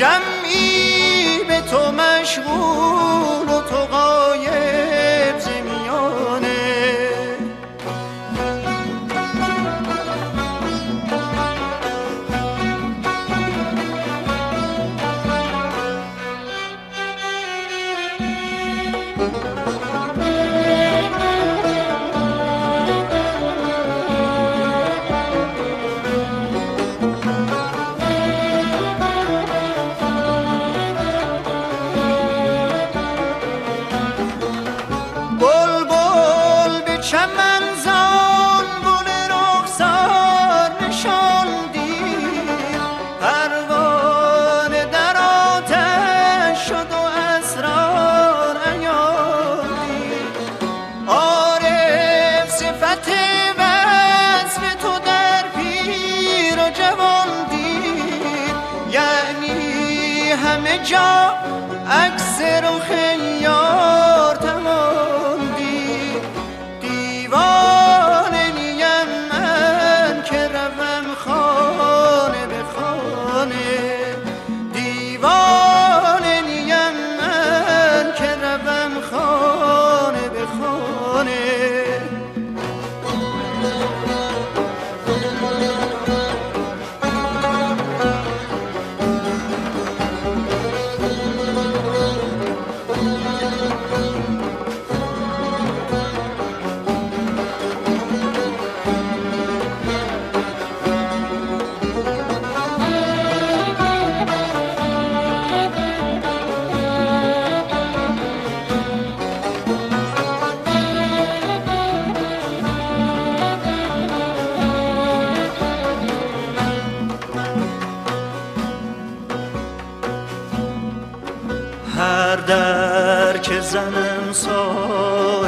شمعی به تو مشغول و تو غایب ز میانه. بلبل به چمن زانبل رخسار نشاندی، پروانه در آتش شد و اسرار عیاندی. عارف صفت وصف تو در پیر و جوان دید، یعنی همه جا عکس رخ یار تمام دید. دیوانه نیم من که روم خانه به خانه، دیوانه نیم من که روم خانه به خانه. هر در که زنم ساز